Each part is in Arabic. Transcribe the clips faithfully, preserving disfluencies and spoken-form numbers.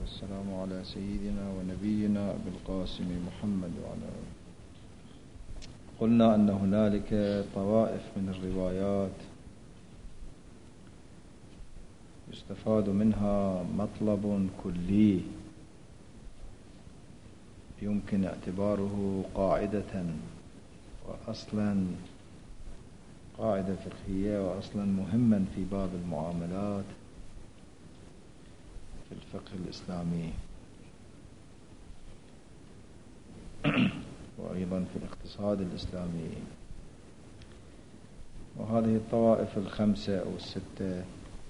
والسلام على سيدنا ونبينا أبي القاسم محمد وعلى آله. قلنا أن هنالك طوائف من الروايات يستفاد منها مطلب كلي يمكن اعتباره قاعدة وأصلا قاعدة فقهية وأصلا مهما في باب المعاملات في الفقه الإسلامي وأيضا في الاقتصاد الإسلامي. وهذه الطوائف الخمسة أو الستة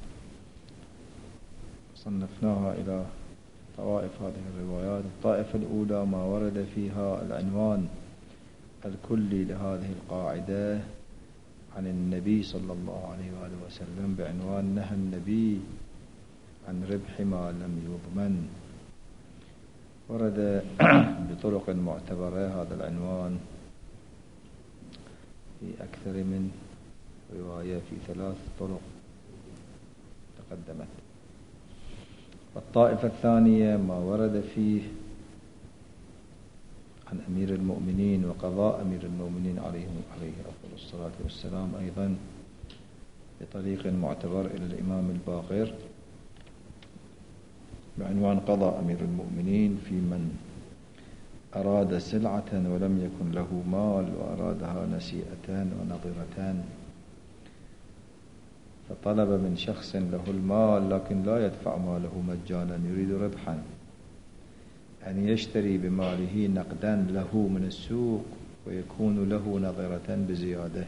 صنفناها إلى طوائف هذه الروايات. الطائفة الأولى ما ورد فيها العنوان الكلي لهذه القاعدة عن النبي صلى الله عليه وآله وسلم بعنوان نهى النبي عن ربح ما لم يضمن. ورد بطرق معتبرة هذا العنوان في أكثر من رواية في ثلاث طرق تقدمت. والطائفة الثانية ما ورد فيه عن أمير المؤمنين وقضاء أمير المؤمنين عليه عليه أفضل الصلاة والسلام أيضا بطريق معتبر إلى الإمام الباقر بعنوان قضاء أمير المؤمنين في من أراد سلعة ولم يكن له مال وأرادها نسيئتان ونظرتان، فطلب من شخص له المال لكن لا يدفع ماله مجانا يريد ربحا، أن يشتري بماله نقدا له من السوق ويكون له نظرة بزيادة،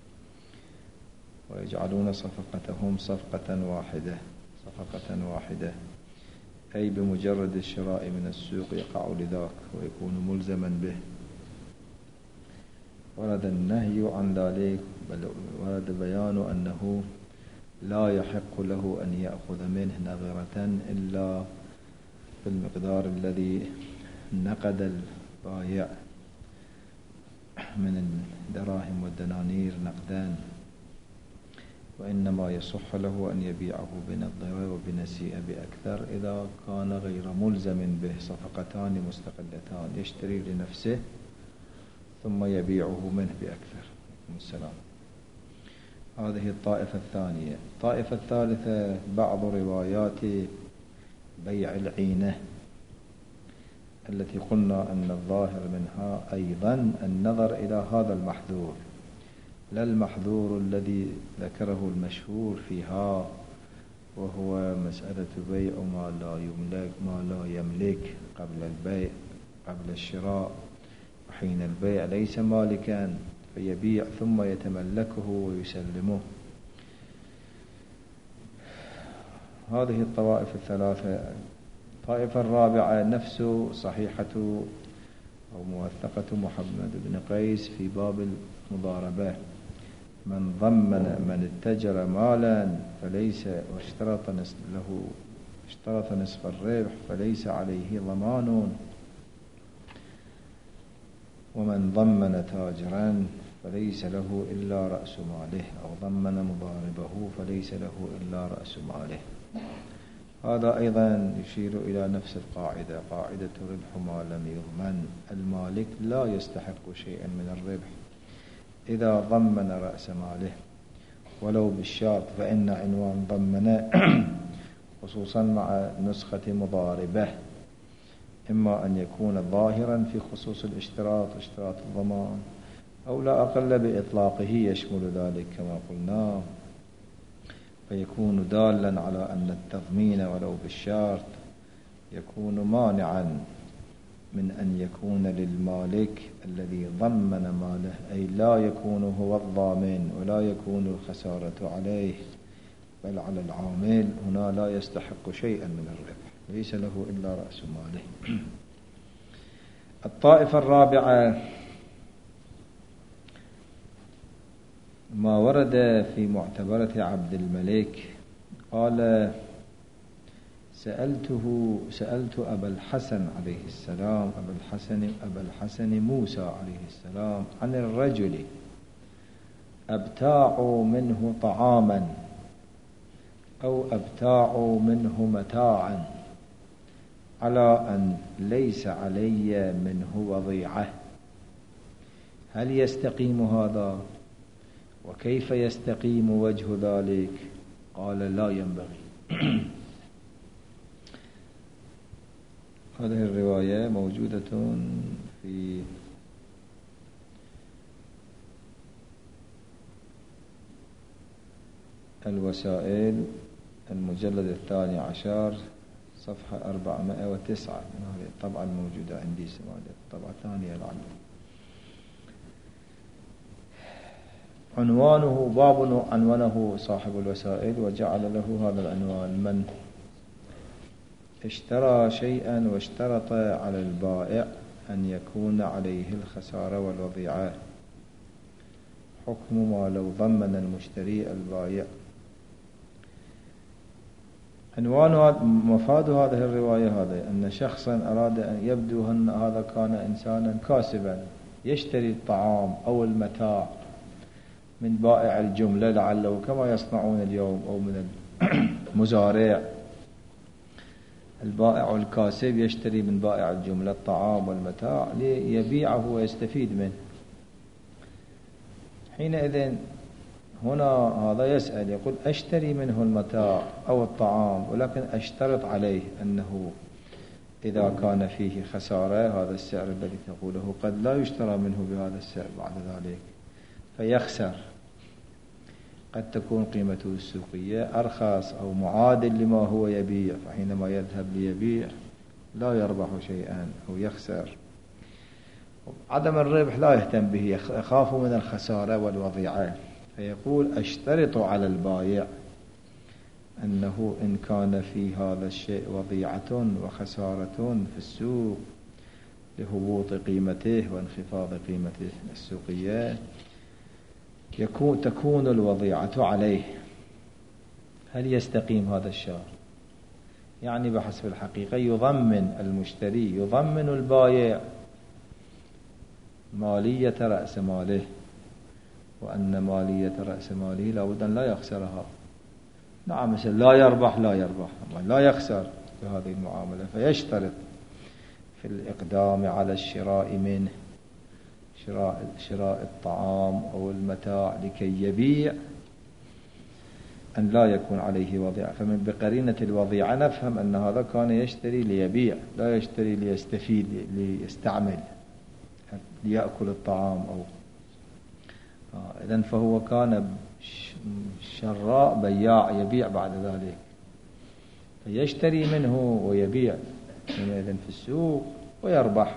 ويجعلون صفقتهم صفقة واحدة صفقة واحدة أي بمجرد الشراء من السوق يقع لذاك ويكون ملزما به. ورد النهي عن ذلك، بل ورد بيان أنه لا يحق له أن يأخذ منه نظرة إلا بالمقدار الذي نقد البائع من الدراهم والدنانير نقدان، وإنما يصح له أن يبيعه بنظرة وبنسيئة بأكثر إذا كان غير ملزم به، صفقتان مستقلتان يشتري لنفسه ثم يبيعه منه بأكثر. السلام. هذه الطائفة الثانية. الطائفة الثالثة بعض روايات بيع العينة التي قلنا أن الظاهر منها أيضا النظر إلى هذا المحذور، لا المحذور الذي ذكره المشهور فيها وهو مسألة بيع ما لا يملك ما لا يملك قبل البيع قبل الشراء، وحين البيع ليس مالكا فيبيع ثم يتملكه ويسلمه. هذه الطوائف الثلاثة. الطائفة الرابعة نفس صحيحة أو موثقة محمد بن قيس في باب المضاربة، من ضمن من اتجر مالا فليس واشترط له اشترط نصف الربح فليس عليه ضمان، ومن ضمن تاجرا فليس له إلا رأس ماله، أو ضمن مضاربه فليس له إلا رأس ماله. هذا أيضا يشير إلى نفس القاعدة، قاعدة ربح ما لم يضمن. المالك لا يستحق شيئا من الربح إذا ضمن رأس ماله ولو بالشرط، فإن عنوان ضمن خصوصا مع نسخة مضاربة إما أن يكون ظاهرا في خصوص الاشتراط اشتراط الضمان، أو لا أقل بإطلاقه يشمل ذلك كما قلنا، فيكون دالا على أن التضمين ولو بالشرط يكون مانعا من أن يكون للمالك الذي ضمن ماله، أي لا يكون هو الضامن ولا يكون الخسارة عليه، بل على العامل هنا لا يستحق شيئا من الربح، ليس له إلا رأس ماله. الطائفة الرابعة ما ورد في معتبرة عبد الملك قال سألته سألت أبا الحسن عليه السلام أبا الحسن أبا الحسن موسى عليه السلام عن الرجل أبتاع منه طعاما أو أبتاع منه متاعا على أن ليس علي منه وضيعة. هل يستقيم هذا؟ وكيف يستقيم وجه ذلك؟ قال لا ينبغي. هذه الرواية موجودة في الوسائل المجلد الثاني عشر صفحة أربعمائة وتسعة من هذه الطبعة الموجودة عندي، سماعية الطبعة الثانية لعله. عنوانه باب عنوانه صاحب الوسائل وجعل له هذا العنوان: من اشترى شيئا واشترط على البائع أن يكون عليه الخسارة والوضيعة، حكم ما لو ضمن المشتري البائع. عنوان مفاد هذه الرواية هذا أن شخصا أراد أن يبدو أن هذا كان إنسانا كاسبا يشتري الطعام أو المتاع من بائع الجملة لعله كما يصنعون اليوم، أو من المزارع. البائع الكاسب يشتري من بائع الجملة الطعام والمتاع ليبيعه ويستفيد منه. حينئذ هنا هذا يسأل يقول أشتري منه المتاع أو الطعام، ولكن أشترط عليه أنه إذا كان فيه خسارة هذا السعر الذي تقوله قد لا يشترى منه بهذا السعر بعد ذلك فيخسر. قد تكون قيمته السوقية أرخص أو معادل لما هو يبيع، فحينما يذهب ليبيع لا يربح شيئا أو يخسر. عدم الربح لا يهتم به، يخاف من الخسارة والوضيعة، فيقول أشترط على البائع أنه إن كان في هذا الشيء وضيعة وخسارة في السوق لهبوط قيمته وانخفاض قيمته السوقية يكون تكون الوضيعة عليه. هل يستقيم هذا الشرط؟ يعني بحسب الحقيقة يضمن المشتري يضمن البائع مالية رأس ماله، وأن مالية رأس ماله لابد أن لا يخسرها. نعم، مثل لا يربح لا يربح لا يخسر في هذه المعاملة، فيشترط في الإقدام على الشراء منه شراء شراء الطعام أو المتاع لكي يبيع أن لا يكون عليه وضيعة. فمن بقرينة الوضيعة نفهم أن هذا كان يشتري ليبيع، لا يشتري ليستفيد ليستعمل ليأكل الطعام أو آه إذن فهو كان شراء بياع يبيع بعد ذلك، فيشتري منه ويبيع إذن في السوق ويربح.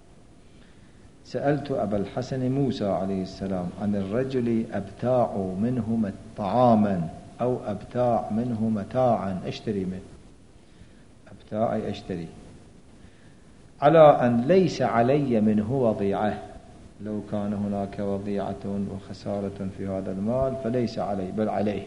سألت أبا الحسن موسى عليه السلام عن الرجل أبتاع منه طعاما أو أبتاع منه متاعا أشتري منه. أبتاع أي أشتري، على أن ليس علي منه وضيعة. لو كان هناك وضيعة وخسارة في هذا المال فليس علي بل عليه.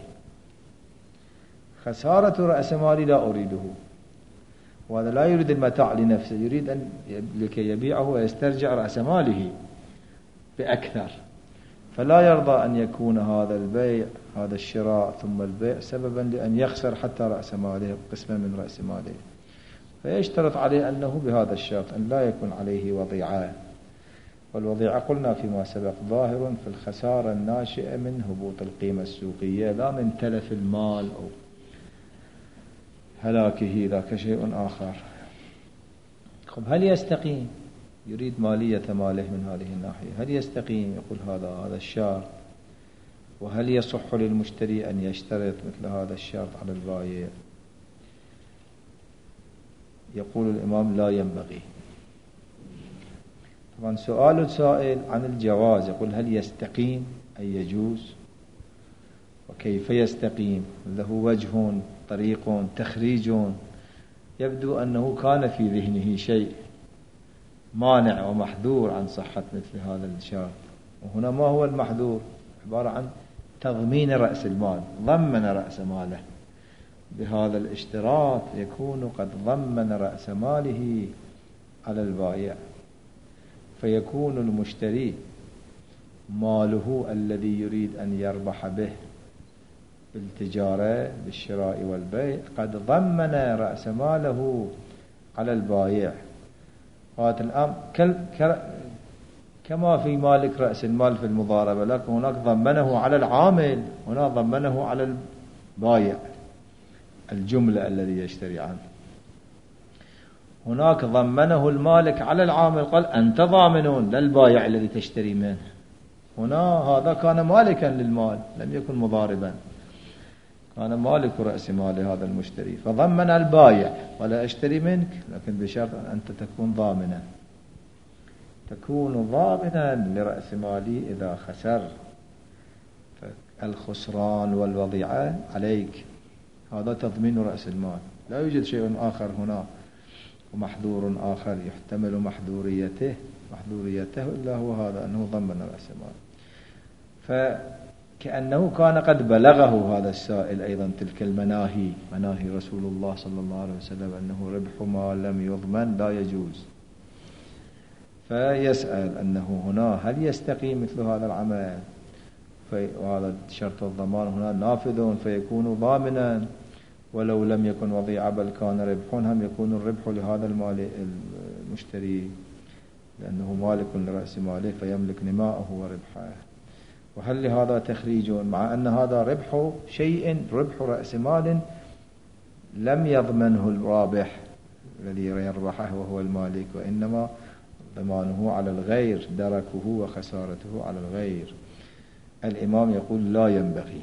خسارة رأس مالي لا أريده، وهذا لا يريد المتاع لنفسه، يريد أن لكي يبيعه ويسترجع رأس ماله بأكثر، فلا يرضى أن يكون هذا البيع هذا الشراء ثم البيع سببا لأن يخسر حتى رأس ماله قسما من رأس ماله، فيشترط عليه أنه بهذا الشرط أن لا يكون عليه وضيعة. والوضيعة قلنا فيما سبق ظاهر في الخسارة الناشئة من هبوط القيمة السوقية، لا من تلف المال أو هلاكه، ذاك شيء آخر. طب هل يستقيم؟ يريد مالية ماله من هذه الناحية، هل يستقيم؟ يقول هذا هذا الشرط. وهل يصح للمشتري أن يشترط مثل هذا الشرط على البائع؟ يقول الإمام لا ينبغي. طبعا سؤال السائل عن الجواز، يقول هل يستقيم أي يجوز؟ وكيف يستقيم؟ له وجه طريق تخريج. يبدو أنه كان في ذهنه شيء مانع ومحذور عن صحة مثل هذا الشرط، وهنا ما هو المحذور؟ عبارة عن تضمين رأس المال، ضمن رأس ماله بهذا الاشتراط، يكون قد ضمن رأس ماله على البائع، فيكون المشتري ماله الذي يريد أن يربح به بالتجارة بالشراء والبيع قد ضمن رأس ماله على البايع. قالت الآن كما في مالك رأس المال في المضاربة، لكن هناك ضمنه على العامل، هنا ضمنه على البايع الجملة الذي يشتري عنه. هناك ضمنه المالك على العامل، قال أنت ضامنون للبايع الذي تشتري منه. هنا هذا كان مالكا للمال، لم يكن مضاربا، كان مالك رأس مال هذا المشتري، فضمن البايع ولا أشتري منك، لكن بشرط أن أنت تكون ضامنا، تكون ضامنا لرأس مالي إذا خسر، الخسران والوضيعة عليك، هذا تضمين رأس المال. لا يوجد شيء آخر هنا ومحذور آخر يحتمل محذوريته محذوريته إلا هو هذا، أنه ضمن رأس المال. فكأنه كان قد بلغه هذا السائل أيضا تلك المناهي، مناهي رسول الله صلى الله عليه وسلم، أنه ربح ما لم يضمن لا يجوز. فيسأل أنه هنا هل يستقيم مثل هذا العمل، وهذا شرط الضمان هنا نافذ، فيكون ضامنا ولو لم يكن وضيعة بل كان ربح، هم يكون الربح لهذا المال المشتري لأنه مالك لرأس ماله فيملك نماءه وربحه. وهل لهذا تخريج، مع أن هذا ربح شيء، ربح رأس مال لم يضمنه الرابح الذي يربحه وهو المالك، وإنما ضمانه على الغير، دركه وخسارته على الغير. الإمام يقول لا ينبغي.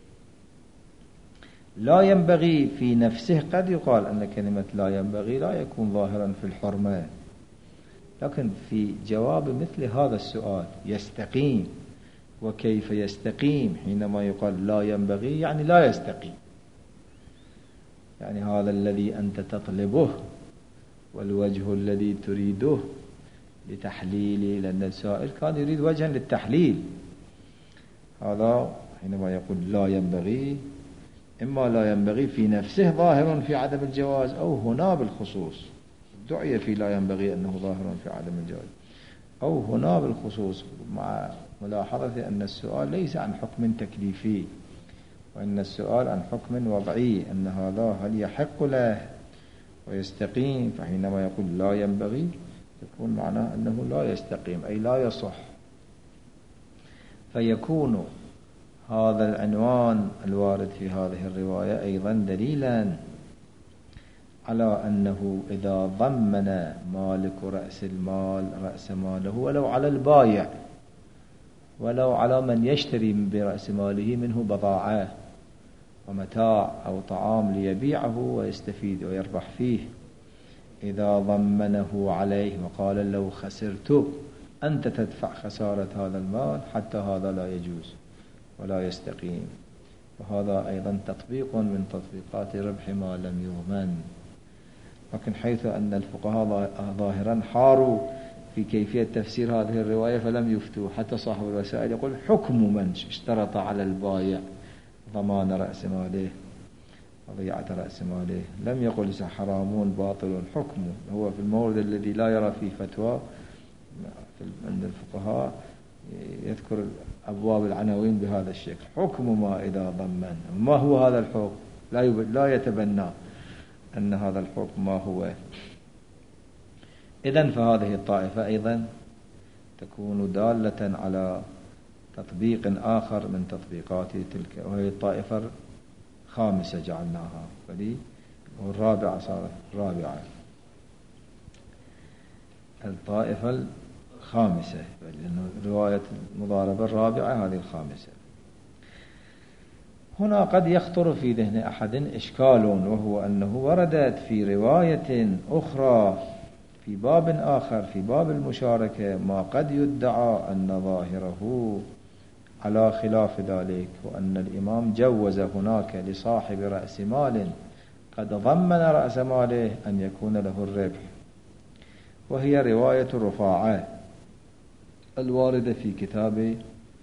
لا ينبغي في نفسه قد يقال أن كلمة لا ينبغي لا يكون ظاهرا في الحرمة، لكن في جواب مثل هذا السؤال يستقيم، وكيف يستقيم حينما يقال لا ينبغي، يعني لا يستقيم، يعني هذا الذي أنت تطلبه والوجه الذي تريده لتحليل، لأن السائل كان يريد وجها للتحليل، هذا حينما يقول لا ينبغي إما لا ينبغي في نفسه ظاهر في عدم الجواز، أو هنا بالخصوص دعي في لا ينبغي أنه ظاهر في عدم الجواز، أو هنا بالخصوص، مع ملاحظة أن السؤال ليس عن حكم تكليفي، وأن السؤال عن حكم وضعي، أن هذا هل يحق له ويستقيم. فحينما يقول لا ينبغي يكون معناه أنه لا يستقيم، أي لا يصح. فيكون هذا العنوان الوارد في هذه الرواية أيضا دليلا على أنه إذا ضمن مالك رأس المال رأس ماله ولو على البايع، ولو على من يشتري برأس ماله منه بضاعة ومتاع أو طعام ليبيعه ويستفيد ويربح فيه، إذا ضمنه عليه وقال لو خسرت أنت تدفع خسارة هذا المال، حتى هذا لا يجوز ولا يستقيم. وهذا أيضا تطبيق من تطبيقات ربح ما لم يضمن. لكن حيث أن الفقهاء ظاهرا حاروا في كيفية تفسير هذه الرواية فلم يفتوا، حتى صاحب الوسائل يقول حكم من اشترط على البايع ضمان رأس ماله وضيعة رأس ماله، لم يقل حرامون باطل حكمه. هو في المورد الذي لا يرى فيه فتوى عند الفقهاء يذكر أبواب العناوين بهذا الشكل، حكم ما إذا ضمن. ما هو هذا الحكم؟ لا لا يتبنى أن هذا الحكم ما هو. إذن فهذه الطائفة أيضا تكون دالة على تطبيق آخر من تطبيقات تلك، وهي الطائفة الخامسة جعلناها، فدي والرابعة صارت الرابعة، الطائفة الخامسة، لأن رواية المضاربة الرابعة هذه الخامسة. هنا قد يخطر في ذهن أحد إشكال، وهو أنه وردت في رواية أخرى في باب آخر في باب المشاركة ما قد يدعى أن ظاهره على خلاف ذلك، وأن الإمام جوز هناك لصاحب رأس مال قد ضمن رأس ماله أن يكون له الربح، وهي رواية رفاعة الواردة في كتاب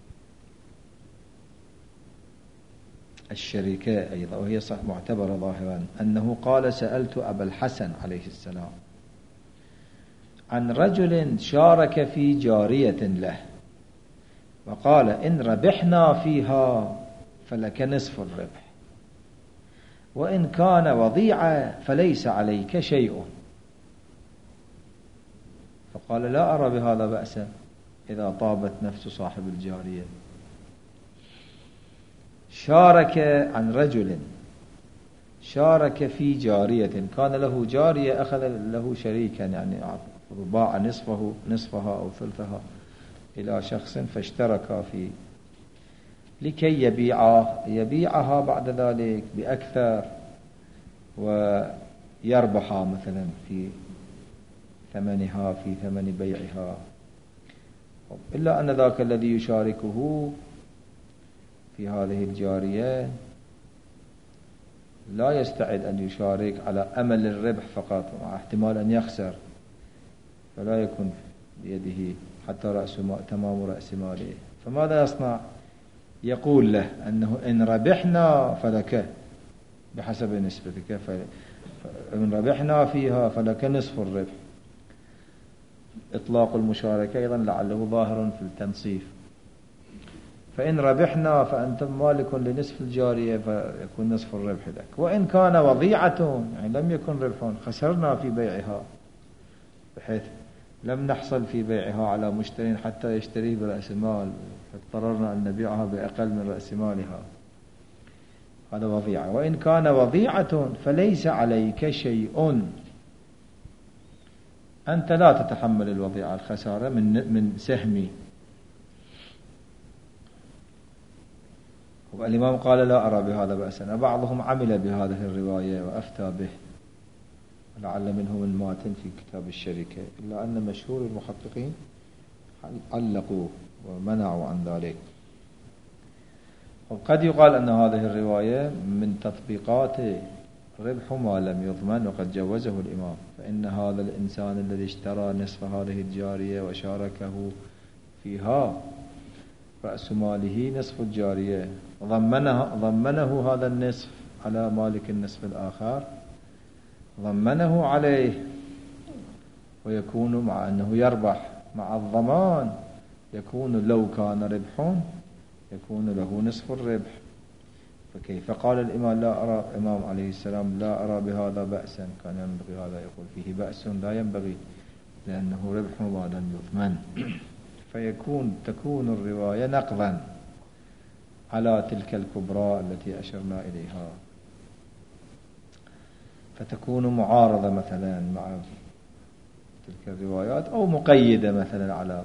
الشركة أيضا، وهي صح معتبرة ظاهرا، أنه قال سألت أبا الحسن عليه السلام عن رجل شارك في جارية له، وقال إن ربحنا فيها فلك نصف الربح، وإن كان وضيعة فليس عليك شيء. فقال لا أرى بهذا بأسا إذا طابت نفس صاحب الجارية. شارك عن رجل شارك في جارية، كان له جارية أخذ له شريكا، يعني باع نصفه نصفها أو ثلثها إلى شخص فاشتركا في لكي يبيعها يبيعها بعد ذلك بأكثر ويربحا مثلا في ثمنها في ثمن بيعها، إلا أن ذاك الذي يشاركه في هذه الجارية لا يستعد أن يشارك على أمل الربح فقط، مع احتمال أن يخسر، فلا يكون بيده حتى رأس تمام رأس ماله. فماذا يصنع؟ يقول له أنه إن ربحنا فلك بحسب نسبتك، فإن ربحنا فيها فلك نصف الربح. إطلاق المشاركة أيضا لعله ظاهر في التنصيف. فإن ربحنا فأنت مالك لنصف الجارية فيكون نصف الربح لك، وإن كان وضيعة يعني لم يكن ربح خسرنا في بيعها بحيث لم نحصل في بيعها على مشترين حتى يشتريه برأس المال، فاضطررنا أن نبيعها بأقل من رأس مالها، هذا وضيعة. وإن كان وضيعة فليس عليك شيء، أنت لا تتحمل الوضيعة الخسارة من من سهمي. والإمام قال لا أرى بهذا بأسا. بعضهم عمل بهذه الرواية وأفتى به، لعل منهم الماتن في كتاب الشركة، إلا أن مشهور المحققين علقوا ومنعوا عن ذلك. وقد يقال أن هذه الرواية من تطبيقات ربح ما لم يضمن، وقد جوزه الإمام. فإن هذا الإنسان الذي اشترى نصف هذه الجارية وشاركه فيها رأس ماله نصف الجارية، ضمنه, ضمنه هذا النصف على مالك النصف الآخر، ضمنه عليه، ويكون مع أنه يربح مع الضمان يكون لو كان ربح يكون له نصف الربح. فكيف قال الإمام لا أرى الإمام عليه السلام لا أرى بهذا بأسا؟ كان ينبغي هذا يقول فيه بأس، لا ينبغي، لأنه ربح ما لم يضمن. فيكون تكون الرواية نقضا على تلك الكبرى التي أشرنا إليها، فتكون معارضة مثلا مع تلك الروايات، أو مقيدة مثلا على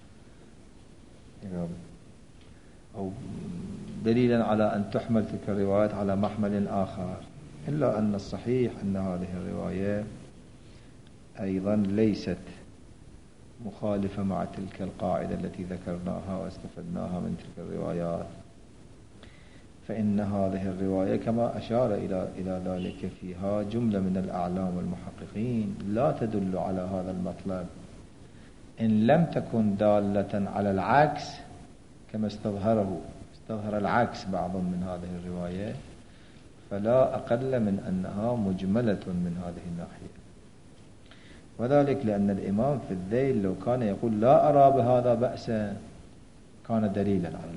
أو دليلا على أن تحمل تلك الروايات على محمل آخر. إلا أن الصحيح أن هذه الرواية أيضا ليست مخالفة مع تلك القاعدة التي ذكرناها واستفدناها من تلك الروايات. فإن هذه الرواية كما أشار إلى إلى ذلك فيها جملة من الأعلام والمحققين لا تدل على هذا المطلب، إن لم تكن دالة على العكس كما استظهره استظهر العكس بعض من هذه الرواية، فلا أقل من أنها مجملة من هذه الناحية. وذلك لأن الإمام في الذيل لو كان يقول لا أرى بهذا بأسا كان دليلا على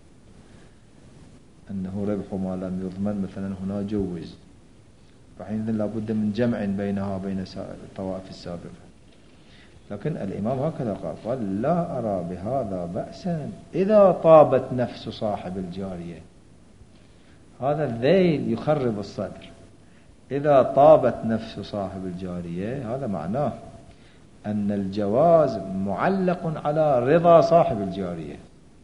أنه ربح ما لم يضمن مثلا، هنا جوز، فحينئذ لابد من جمع بينها وبين الطوائف السابقة. لكن الإمام هكذا قال قال لا أرى بهذا بأسا إذا طابت نفس صاحب الجارية. هذا الذيل يخرب الصدر. إذا طابت نفس صاحب الجارية هذا معناه أن الجواز معلق على رضا صاحب الجارية،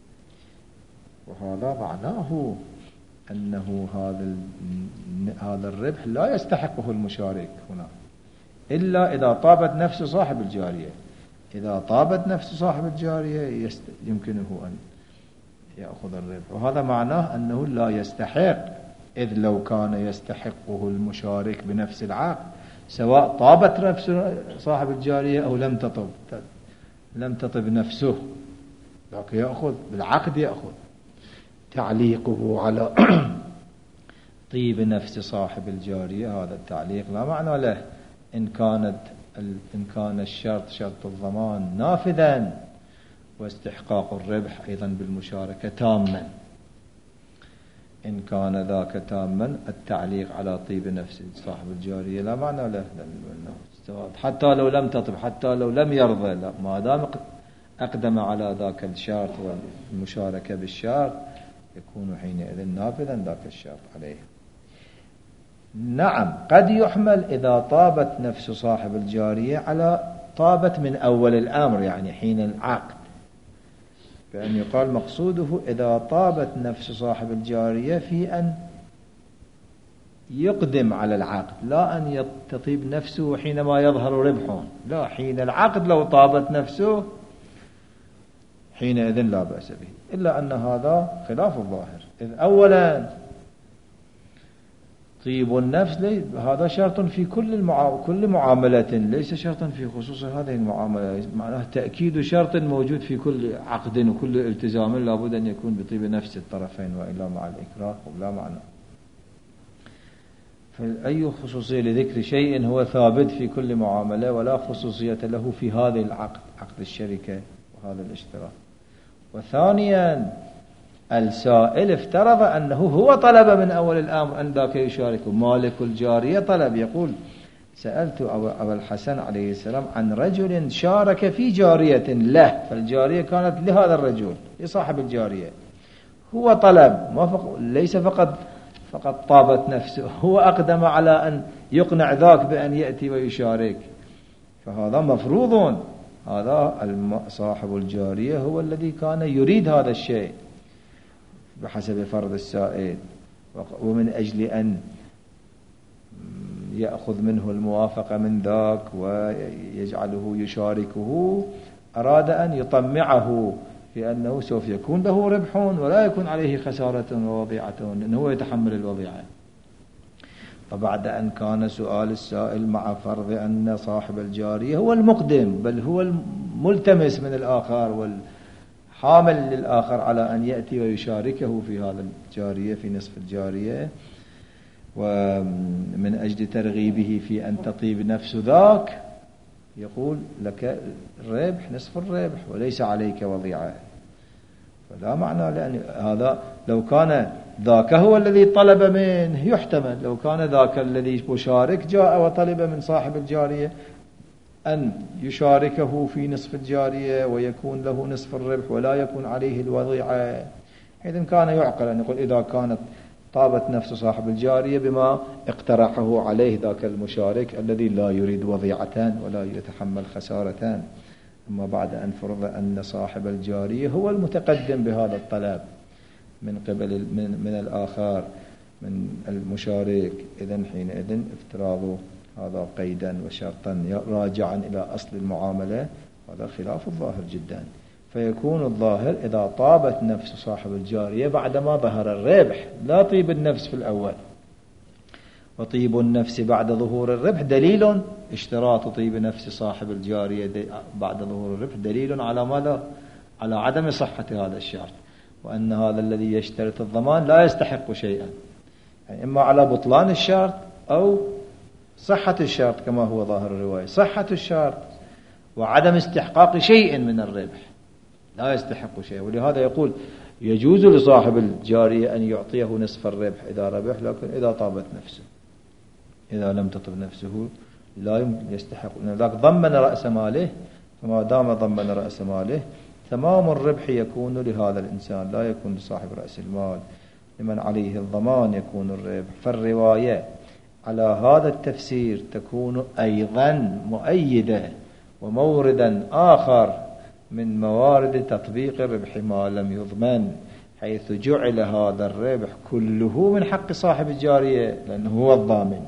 وهذا معناه أنه هذا هذا الربح لا يستحقه المشارك هنا إلا إذا طابت نفس صاحب الجارية. إذا طابت نفس صاحب الجارية يمكنه أن يأخذ الربح، وهذا معناه أنه لا يستحق، إذ لو كان يستحقه المشارك بنفس العقد سواء طابت نفس صاحب الجارية أو لم تطب لم تطب نفسه، لكن يأخذ بالعقد، يأخذ تعليقه على طيب نفس صاحب الجارية. هذا التعليق لا معنى له إن كانت إن كان الشرط شرط الضمان نافذا واستحقاق الربح أيضا بالمشاركة تاما. إن كان ذاك تاما التعليق على طيب نفس صاحب الجارية لا معنى له، لأنه الزواج حتى لو لم تطب، حتى لو لم يرضى، لا ما دام أقدم على ذاك الشرط والمشاركة بالشرط يكون حينئذ نافذا ذاك الشرط عليه. نعم قد يحمل إذا طابت نفس صاحب الجارية على طابت من أول الأمر، يعني حين العقد، بأن يقال مقصوده إذا طابت نفس صاحب الجارية في أن يقدم على العقد، لا أن تطيب نفسه حينما يظهر ربح، لا، حين العقد لو طابت نفسه حينئذ لا بأس به، إلا أن هذا خلاف الظاهر. إذ أولا طيب النفس هذا شرط في كل المعا... كل معاملة، ليس شرطا في خصوص هذه المعاملة، معناه تأكيد شرط موجود في كل عقد وكل التزام لابد أن يكون بطيب نفس الطرفين، وإلا مع الإكراه ولا معنى. فأي خصوصية لذكر شيء هو ثابت في كل معاملة ولا خصوصية له في هذا العقد، عقد الشركة وهذا الاشتراك. وثانيا السائل افترض أنه هو طلب من أول الأمر أن ذاك يشاركه، مالك الجارية طلب، يقول سألت أبا الحسن عليه السلام عن رجل شارك في جارية له، فالجارية كانت لهذا الرجل لصاحب الجارية، هو طلب ما فق... ليس فقط فقط طابت نفسه، هو أقدم على أن يقنع ذاك بأن يأتي ويشارك، فهذا مفروض، هذا صاحب الجارية هو الذي كان يريد هذا الشيء بحسب فرض السائل، ومن أجل أن يأخذ منه الموافقة من ذاك ويجعله يشاركه أراد أن يطمعه في أنه سوف يكون له ربح ولا يكون عليه خسارة ووضيعة، لأنه يتحمل الوضيعة. فبعد أن كان سؤال السائل مع فرض أن صاحب الجارية هو المقدم، بل هو الملتمس من الآخر والحامل للآخر على أن يأتي ويشاركه في هذا الجارية، في نصف الجارية، ومن أجل ترغيبه في أن تطيب نفس ذاك يقول لك الربح نصف الربح وليس عليك وضيعة، فلا معنى، لأن هذا لو كان ذاك هو الذي طلب منه يحتمل، لو كان ذاك الذي مشارك جاء وطلب من صاحب الجارية أن يشاركه في نصف الجارية ويكون له نصف الربح ولا يكون عليه الوضيعة، إذن كان يعقل أن يقول إذا كانت طابت نفس صاحب الجارية بما اقترحه عليه ذاك المشارك الذي لا يريد وضيعة ولا يتحمل خسارة. أما بعد أن فرض أن صاحب الجارية هو المتقدم بهذا الطلب من قبل من, من الآخر من المشارك، إذن حينئذ افتراض هذا قيدا وشرطا راجعا إلى أصل المعاملة، هذا خلاف الظاهر جدا. فيكون الظاهر إذا طابت نفس صاحب الجارية بعدما ظهر الربح، لا طيب النفس في الأول، وطيب النفس بعد ظهور الربح دليل، اشتراط طيب نفس صاحب الجارية بعد ظهور الربح دليل على ماذا؟ على عدم صحة هذا الشرط، وأن هذا الذي يشترط الضمان لا يستحق شيئا، يعني إما على بطلان الشرط أو صحة الشرط كما هو ظاهر الرواية، صحة الشرط وعدم استحقاق شيء من الربح، لا يستحق شيء. ولهذا يقول يجوز لصاحب الجارية أن يعطيه نصف الربح إذا ربح، لكن إذا طابت نفسه، إذا لم تطب نفسه لا يستحق، ذاك ضمن رأس ماله، فما دام ضمن رأس ماله تمام الربح يكون لهذا الإنسان لا يكون لصاحب رأس المال، لمن عليه الضمان يكون الربح. فالرواية على هذا التفسير تكون أيضا مؤيدة وموردا آخر من موارد تطبيق الربح ما لم يضمن، حيث جعل هذا الربح كله من حق صاحب الجارية لأنه هو الضامن،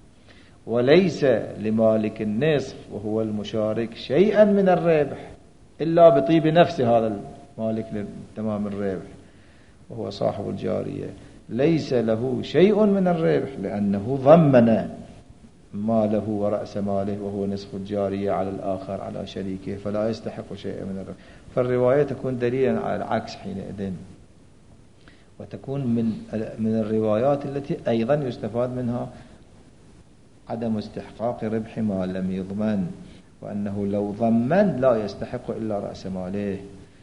وليس لمالك النصف وهو المشارك شيئا من الربح إلا بطيب نفس هذا المالك لتمام الربح وهو صاحب الجارية، ليس له شيء من الربح لأنه ضمن ماله ورأس ماله وهو نصف الجارية على الآخر على شريكه، فلا يستحق شيئا من الربح. فالرواية تكون دليلا على العكس حينئذ، وتكون من من الروايات التي أيضا يستفاد منها عدم استحقاق ربح ما لم يضمن، وأنه لو ضمن لا يستحق إلا رأس ماله،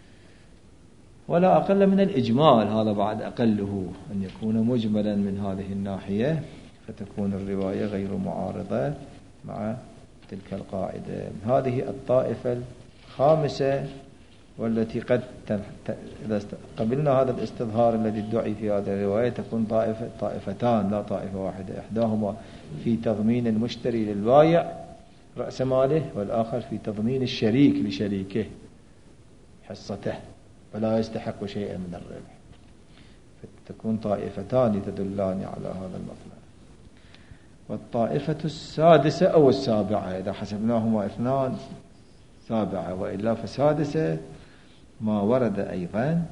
ولا أقل من الإجمال، هذا بعد أقله أن يكون مجملا من هذه الناحية، فتكون الرواية غير معارضة مع تلك القاعدة. هذه الطائفة الخامسة والتي قد إذا قبلنا هذا الاستظهار الذي ادعي في هذه الرواية تكون طائفة طائفتان لا طائفة واحدة، إحداهما في تضمين المشتري للبائع رأس ماله، والآخر في تضمين الشريك لشريكه حصته ولا يستحق شيئا من الربح، فتكون طائفتان تدلان على هذا المطلب. والطائفة السادسة أو السابعة إذا حسبناهما اثنان سابعة، وإلا فسادسة ما ورد أيضا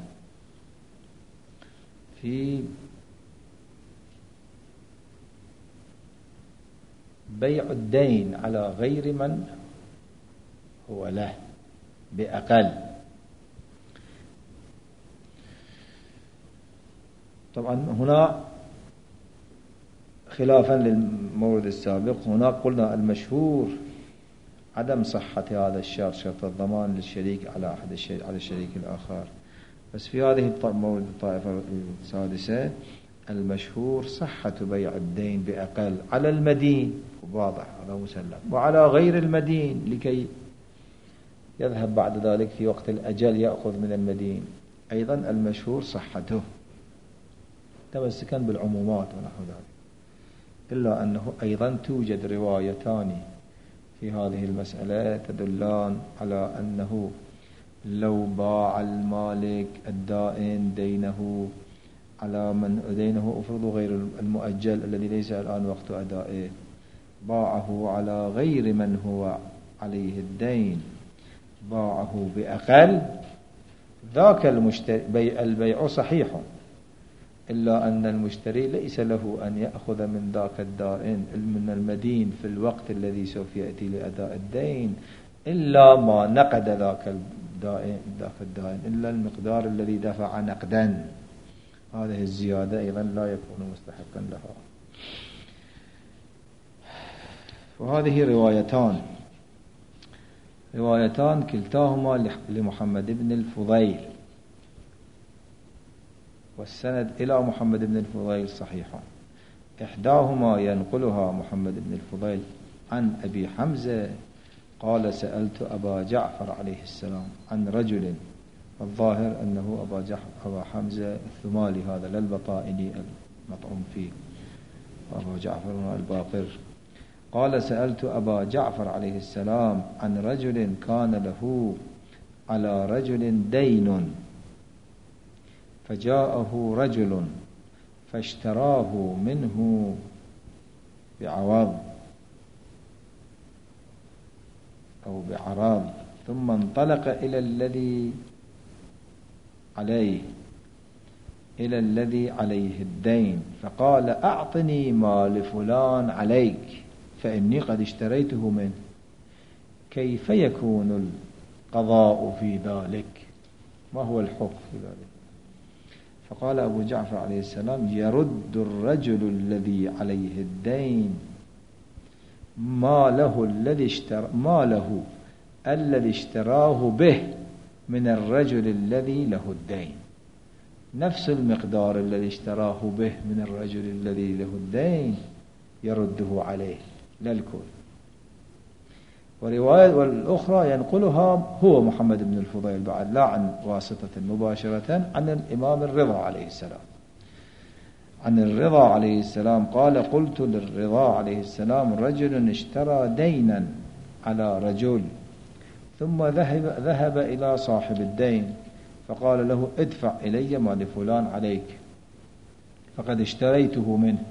في بيع الدين على غير من هو له بأقل. طبعا هنا خلافا للمورد السابق، هنا قلنا المشهور عدم صحة هذا الشرط، شرط الضمان للشريك على أحد الشريك على الشريك الآخر، بس في هذه المورد الطائفة السادسة المشهور صحة بيع الدين بأقل على المدين، واضح هذا مسلم، وعلى غير المدين لكي يذهب بعد ذلك في وقت الأجل يأخذ من المدين أيضا المشهور صحته تمسكا بالعمومات ونحو ذلك. إلا أنه أيضا توجد روايتان في هذه المسألة تدلان على أنه لو باع المالك الدائن دينه على من دينه أفرض غير المؤجل الذي ليس الآن وقت أدائه، باعه على غير من هو عليه الدين، باعه بأقل، ذاك المشتري بيع البيع صحيح، إلا أن المشتري ليس له أن يأخذ من ذاك الدائن من المدين في الوقت الذي سوف يأتي لأداء الدين إلا ما نقد ذاك الدائن ذاك الدائن إلا المقدار الذي دفع نقدا. هذه الزيادة أيضا لا يكون مستحقا لها. وهذه روايتان روايتان كلتاهما لمحمد بن الفضيل، والسند إلى محمد بن الفضيل صحيحة. إحداهما ينقلها محمد بن الفضيل عن أبي حمزة قال سألت أبا جعفر عليه السلام عن رجل، الظاهر أنه أبا جعفر أبا حمزة الثمالي هذا للبطائني المطعوم فيه، وأبا جعفر الباقر. قال سألت أبا جعفر عليه السلام عن رجل كان له على رجل دين، فجاءه رجل فاشتراه منه بعوض أو بعراض، ثم انطلق إلى الذي عليه إلى الذي عليه الدين فقال أعطني ما لفلان عليك فإني قد اشتريته منه، كيف يكون القضاء في ذلك؟ ما هو الحكم في ذلك؟ فقال أبو جعفر عليه السلام يرد الرجل الذي عليه الدين ما له الذي اشترى ما له الذي اشتراه به من الرجل الذي له الدين، نفس المقدار الذي اشتراه به من الرجل الذي له الدين يرده عليه للكل. ورواية والأخرى ينقلها هو محمد بن الفضيل بعد لا عن واسطة مباشرة عن الإمام الرضا عليه السلام. عن الرضا عليه السلام قال قلت للرضا عليه السلام رجل اشترى دينا على رجل ثم ذهب, ذهب إلى صاحب الدين فقال له ادفع إلي ما لفلان عليك فقد اشتريته منه.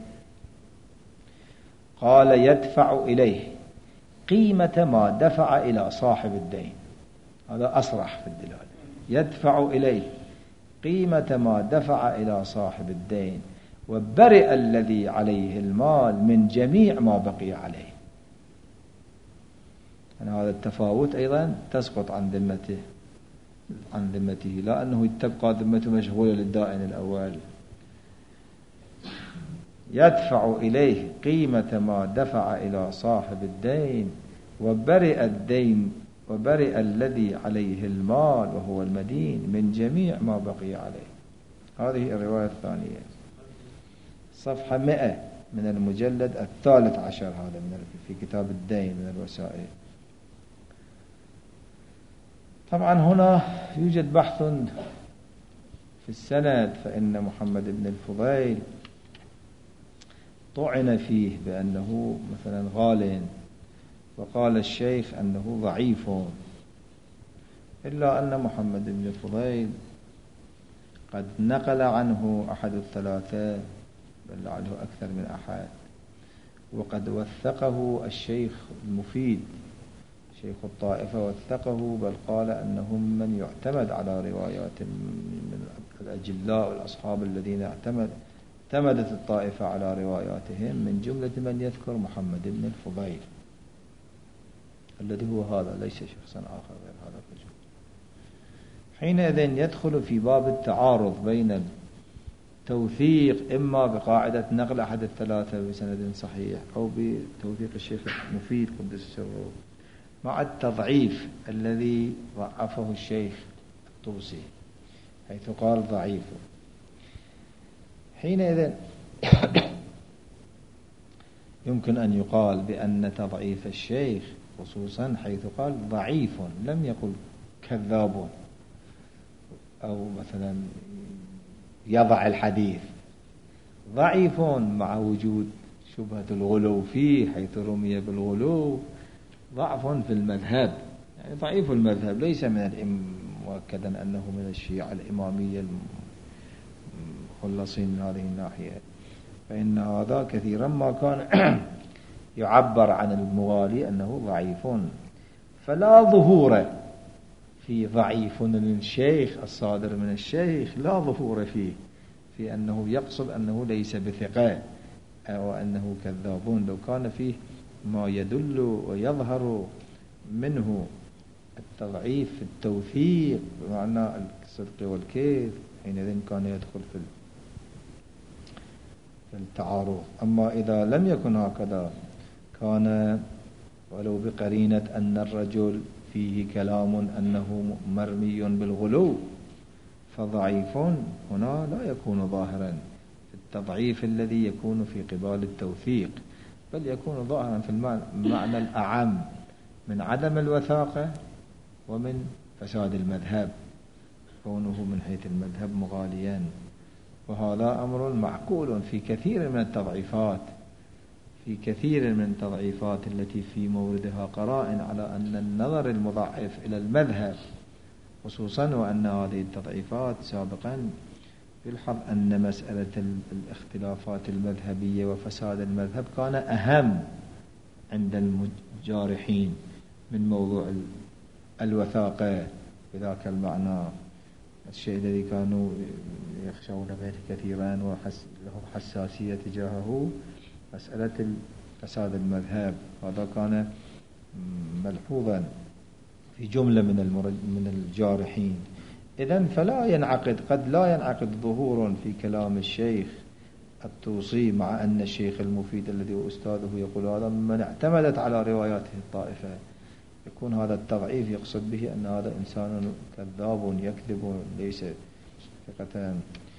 قال يدفع إليه قيمة ما دفع إلى صاحب الدين، هذا أصرح في الدلالة، يدفع إليه قيمة ما دفع إلى صاحب الدين وبرئ الذي عليه المال من جميع ما بقي عليه. يعني هذا التفاوت أيضا تسقط عن ذمته عن ذمته لا أنه تبقى ذمته مشغولة للدائن الأول. يدفع إليه قيمة ما دفع إلى صاحب الدين وبرئ الدين وبرئ الذي عليه المال وهو المدين من جميع ما بقي عليه. هذه الرواية الثانية صفحة مئة من المجلد الثالث عشر، هذا من في كتاب الدين من الوسائل. طبعا هنا يوجد بحث في السند، فإن محمد بن الفضيل طعن فيه بأنه مثلا غال، وقال الشيخ أنه ضعيف، إلا أن محمد بن الفضيل قد نقل عنه أحد الثلاثة، بل لعله أكثر من أحد، وقد وثقه الشيخ المفيد شيخ الطائفة، وثقه، بل قال أنهم من يعتمد على روايات من الأجلاء والأصحاب الذين اعتمد اعتمدت الطائفة على رواياتهم، من جملة من يذكر محمد بن الفضيل الذي هو هذا، ليس شخصا آخر غير هذا الرجل. حينئذ يدخل في باب التعارض بين التوثيق إما بقاعدة نقل أحد الثلاثة بسند صحيح، أو بتوثيق الشيخ المفيد قدس سره، مع التضعيف الذي ضعفه الشيخ الطوسي حيث قال ضعيف. حينئذ يمكن أن يقال بأن تضعيف الشيخ خصوصا حيث قال ضعيف، لم يقل كذاب أو مثلا يضع الحديث، ضعيف مع وجود شبهة الغلو فيه، حيث رمي بالغلو، ضعف في المذهب، يعني ضعيف المذهب، ليس من مؤكدا أنه من الشيعة الإمامية المخلصين من هذه الناحية، فإن هذا كثيرا ما كان يعبر عن الموالي أنه ضعيف، فلا ظهور في ضعيف للشيخ الصادر من الشيخ، لا ظهور فيه في أنه يقصد أنه ليس بثقة أو أنه كذابون. لو كان فيه ما يدل ويظهر منه التضعيف في التوثيق بمعنى الصدق والكذب، حينئذ كان يدخل في التعارض. أما إذا لم يكن هكذا، كان ولو بقرينة أن الرجل فيه كلام أنه مرمي بالغلو، فضعيف هنا لا يكون ظاهرا في التضعيف الذي يكون في قبال التوثيق، بل يكون ظاهرا في المعنى الأعم من عدم الوثاقة ومن فساد المذهب، كونه من حيث المذهب مغاليا. وهذا أمر معقول في كثير من التضعيفات، في كثير من التضعيفات التي في موردها قرائن على أن النظر المضاعف إلى المذهب خصوصا، وأن هذه التضعيفات سابقا يلحظ أن مسألة الاختلافات المذهبية وفساد المذهب كان أهم عند الجارحين من موضوع الوثاقة بذاك المعنى، الشيء الذي كانوا يخشون به كثيرا ولهم حساسية تجاهه، مسألة فساد المذهب. هذا كان ملحوظا في جملة من من الجارحين. إذن فلا ينعقد قد لا ينعقد ظهور في كلام الشيخ الطوسي، مع أن الشيخ المفيد الذي هو أستاذه يقول هذا من اعتمدت على رواياته الطائفة، يكون هذا التضعيف يقصد به أن هذا إنسان كذاب يكذب ليس ثقة،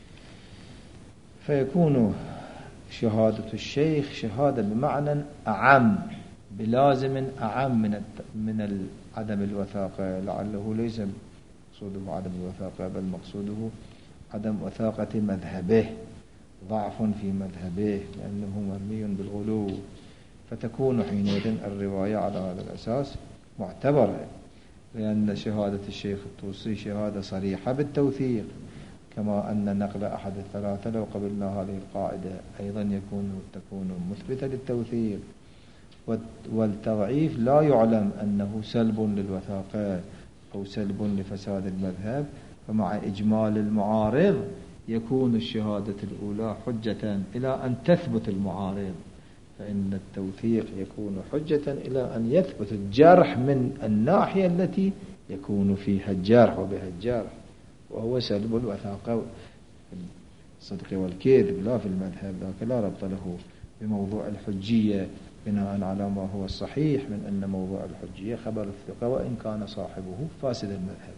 فيكون شهادة الشيخ شهادة بمعنى أعم بلازم أعم من من عدم الوثاقة، لعله ليس مقصوده عدم الوثاقة، بل مقصوده عدم وثاقة مذهبه، ضعف في مذهبه لأنه مرمي بالغلو، فتكون حينئذ الرواية على هذا الأساس معتبرة، لأن شهادة الشيخ الطوسي شهادة صريحة بالتوثيق، كما أن نقل أحد الثلاثة لو قبلنا هذه القاعدة أيضا يكون تكون مثبتة للتوثيق. والتضعيف لا يعلم أنه سلب للوثاقة أو سلب لفساد المذهب، فمع إجمال المعارض يكون الشهادة الأولى حجة إلى أن تثبت المعارض، فإن التوثيق يكون حجة إلى أن يثبت الجرح من الناحية التي يكون فيها الجرح وبها الجرح، وهو سلب الوثاقة الصدق والكذب، لا في المذهب، ذاك لا ربط له بموضوع الحجية بناء على ما هو الصحيح من أن موضوع الحجية خبر الثقة وإن كان صاحبه فاسد المذهب.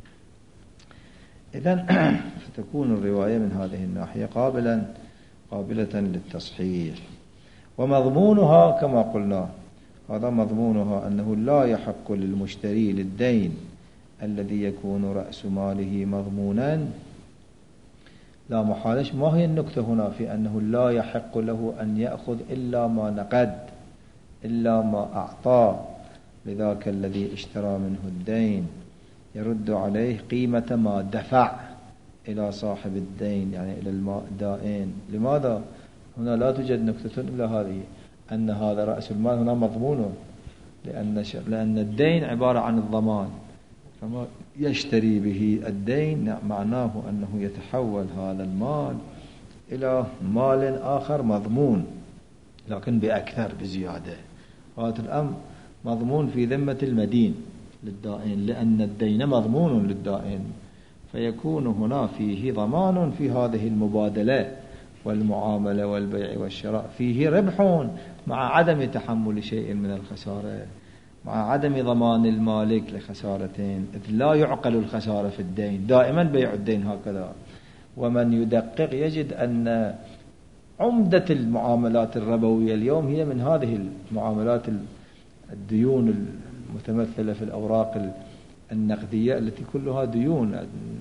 إذن فتكون الرواية من هذه الناحية قابلا قابلة للتصحيح. ومضمونها كما قلنا، هذا مضمونها أنه لا يحق للمشتري للدين الذي يكون رأس ماله مضمونا. لا محالش. ما هي النكتة هنا في أنه لا يحق له أن يأخذ إلا ما نقد، إلا ما أعطاه لذاك الذي اشترى منه الدين، يرد عليه قيمة ما دفع إلى صاحب الدين، يعني إلى الدائن. لماذا؟ هنا لا توجد نكتة إلا هذه، أن هذا رأس المال هنا مضمون، لأن لأن الدين عبارة عن الضمان، فما يشتري به الدين معناه أنه يتحول هذا المال إلى مال آخر مضمون، لكن بأكثر، بزيادة. هذا الأمر مضمون في ذمة المدين للدائن، لأن الدين مضمون للدائن، فيكون هنا فيه ضمان في هذه المبادلة والمعاملة والبيع والشراء، فيه ربح مع عدم تحمل شيء من الخسارة، مع عدم ضمان المالك لخسارتين، إذ لا يعقل الخسارة في الدين، دائما بيع الدين هكذا. ومن يدقق يجد أن عمدة المعاملات الربوية اليوم هي من هذه المعاملات، الديون المتمثلة في الأوراق النقدية التي كلها ديون،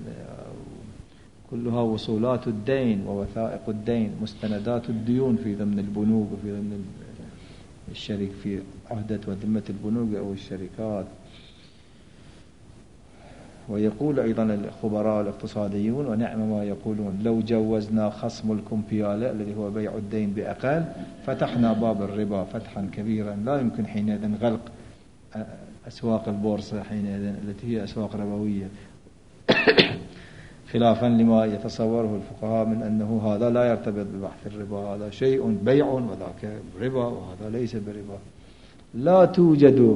كلها وصولات الدين ووثائق الدين، مستندات الديون في ضمن البنوك وفي ضمن الشركة، في عهدة وذمة البنوك أو الشركات. ويقول أيضا الخبراء الاقتصاديون، ونعم ما يقولون، لو جوزنا خصم الكمبيالة الذي هو بيع الدين بأقل، فتحنا باب الربا فتحا كبيرا، لا يمكن حينئذ غلق أسواق البورصة حينئذ التي هي أسواق ربوية، خلافا لما يتصوره الفقهاء من أنه هذا لا يرتبط ببحث الربا، هذا شيء بيع وذاك ربا وهذا ليس بربا. لا توجد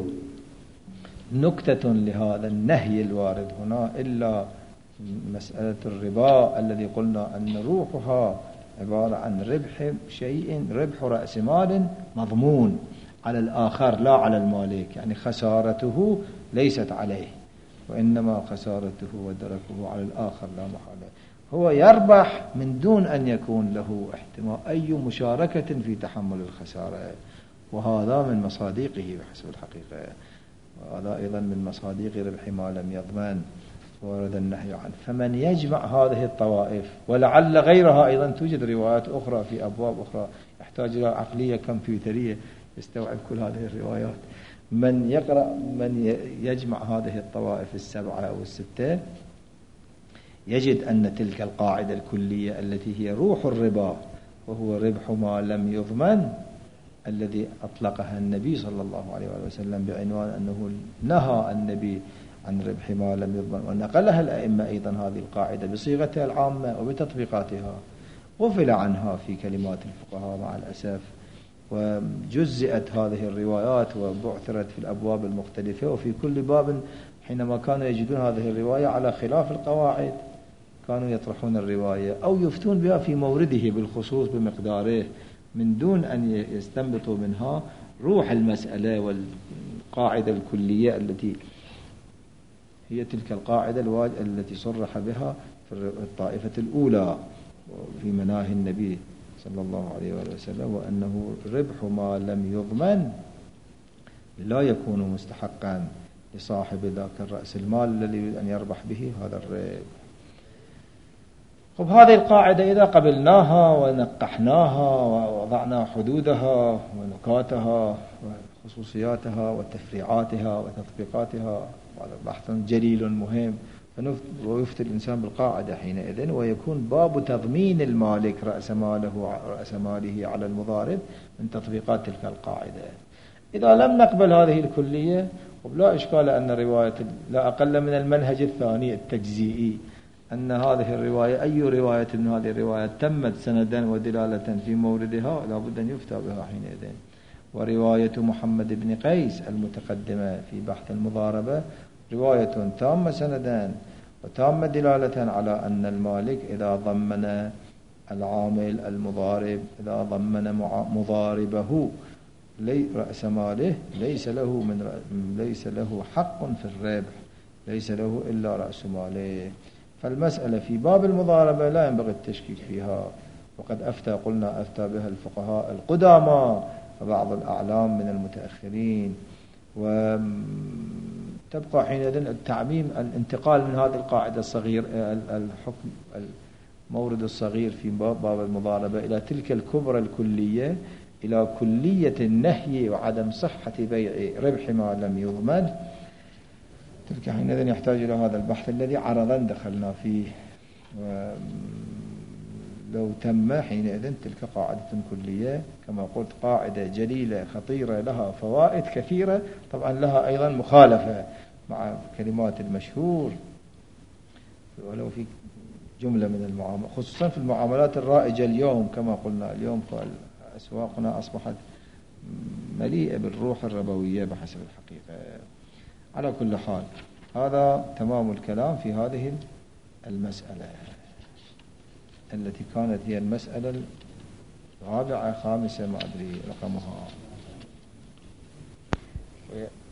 نكتة لهذا النهي الوارد هنا إلا مسألة الربا الذي قلنا أن روحها عبارة عن ربح شيء، ربح رأس مال مضمون على الآخر لا على المالك، يعني خسارته ليست عليه، وإنما خسارته ودركه على الآخر لا محالة. هو يربح من دون أن يكون له احتمال أي مشاركة في تحمل الخسارة، وهذا من مصادقه بحسب الحقيقة، وهذا أيضا من مصادق ربح ما لم يضمن ورد النهي عنه. فمن يجمع هذه الطوائف، ولعل غيرها أيضا توجد روايات أخرى في أبواب أخرى، يحتاج إلى عقلية كمبيوترية يستوعب كل هذه الروايات. من يقرأ من يجمع هذه الطوائف السبعة أو الستة يجد أن تلك القاعدة الكلية التي هي روح الربا، وهو ربح ما لم يضمن، الذي أطلقها النبي صلى الله عليه وسلم بعنوان أنه نهى النبي عن ربح ما لم يضمن، ونقلها الأئمة أيضا هذه القاعدة بصيغتها العامة وبتطبيقاتها، غفل عنها في كلمات الفقهاء مع الأسف، وجزئت هذه الروايات وبعثرت في الأبواب المختلفة، وفي كل باب حينما كانوا يجدون هذه الرواية على خلاف القواعد كانوا يطرحون الرواية أو يفتون بها في مورده بالخصوص بمقداره، من دون أن يستنبطوا منها روح المسألة والقاعدة الكلية التي هي تلك القاعدة التي صرح بها في الطائفة الأولى في مناهي النبي صلى الله عليه وسلم، وأنه ربح ما لم يضمن لا يكون مستحقا لصاحب ذاك الرأس المال الذي يريد أن يربح به هذا الربح. خب هذه القاعدة إذا قبلناها ونقحناها ووضعنا حدودها ونكاتها وخصوصياتها وتفريعاتها وتطبيقاتها، هذا بحث جليل مهم، ويفتي الإنسان بالقاعدة حينئذ، ويكون باب تضمين المالك رأس ماله رأس ماله على المضارب من تطبيقات تلك القاعدة. إذا لم نقبل هذه الكلية ولا إشكال أن رواية لا أقل من المنهج الثاني التجزئي، أن هذه الرواية أي رواية من هذه الروايات تمت سندا ودلالة في موردها لا بد أن يفتى بها حينئذ. ورواية محمد بن قيس المتقدمة في بحث المضاربة رواية تامة سندا وتامة دلالة على أن المالك إذا ضمن العامل المضارب، إذا ضمن مضاربه رأس ماله ليس له من ليس له حق في الربح، ليس له إلا رأس ماله. فالمسألة في باب المضاربة لا ينبغي التشكيك فيها، وقد أفتى قلنا أفتى بها الفقهاء القدامى وبعض الأعلام من المتأخرين. وتبقى حينئذ التعميم الانتقال من هذه القاعدة الصغير الحكم المورد الصغير في باب المضاربة إلى تلك الكبرى الكلية، إلى كلية النهي وعدم صحة بيع ربح ما لم يضمن. تلك حينئذ يحتاج إلى هذا البحث الذي عرضا دخلنا فيه. لو تم حينئذ تلك قاعدة كلية كما قلت، قاعدة جليلة خطيرة لها فوائد كثيرة، طبعا لها أيضا مخالفة مع كلمات المشهور ولو في جملة من المعاملات، خصوصا في المعاملات الرائجة اليوم. كما قلنا اليوم أسواقنا أصبحت مليئة بالروح الربوية بحسب الحقيقة. على كل حال هذا تمام الكلام في هذه المسألة التي كانت هي المسألة الرابعة خامسة ما أدري رقمها.